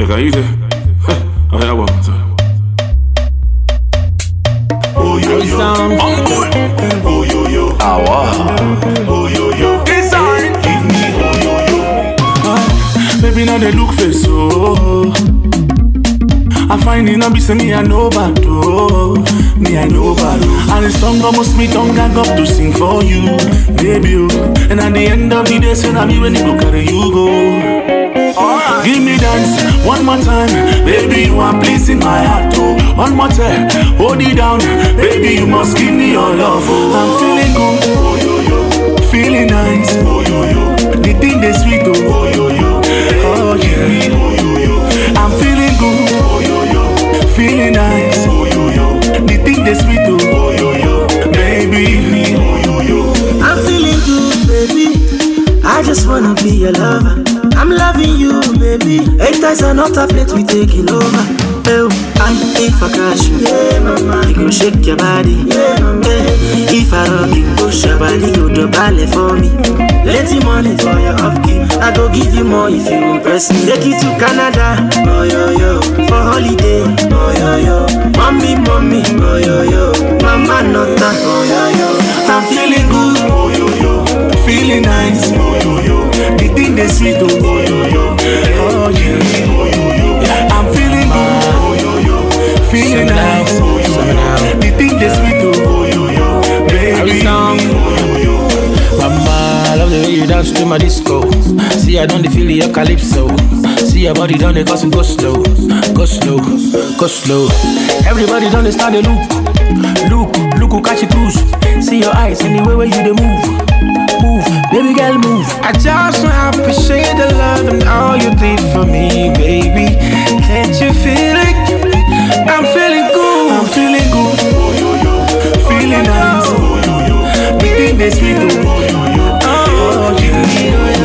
can you say? I hear one more time. Oh yo yo, oh yo yo, Ah wow. oh yo yo, It's on. give me oh yo yo. Baby, now they look face so. I find it not be say me I know bad oh. Me I know bad oh. And the song almost me tongue gag up to sing for you, baby oh. And at the end of the day, say I be when it go carry you go. Give me dance one more time, baby. You are pleasing my heart oh. One more time, hold it down, baby. You must give me your love oh. I'm feeling good, Oh yo yo, feeling nice. oh yo yo, The thing they sweet oh. oh yo yo, Oh yeah. oh yo yo, I'm feeling good, oh yo yo, feeling nice. oh yo yo, The thing they sweet oh. oh yo yo, Baby, oh yo yo. I'm feeling good, baby. I just wanna be your lover. I'm loving you, baby. 8,000 on top plate, we taking over. Oh, I'm if I crash you, yeah, mama, you go shake your body, yeah, mama. If I rock you, push your body, you do ballet for me. Plenty money for your upkeep. I go give you more if you impress me. Take you to Canada, oh yo yo, for holiday, oh yo yo. Mommy, mommy, oh yo yo, mama nota, oh yo yo. I'm feeling good, Oh yo yo, feeling nice. oh yo yo, The thing they sweet oh. oh yo yo, Oh yeah. oh yo yo, I'm feeling good, oh yo yo, feeling nice. The thing they sweet oh. oh yo yo, Baby, oh yo yo. Mama, I love the way you dance to my disco. See, I don't feel your calypso. See your body done, they cause go slow, go slow, go slow. Everybody done, they start to look who catch you cruise. See your eyes anywhere where you they move, baby girl move. I just wanna appreciate the love and all you did for me, baby. Can't you feel it? I'm feeling good. I'm feeling good, Oh yo yo, feeling nice. oh yo yo, The thing they sweet oh. oh yo yo, Oh yeah.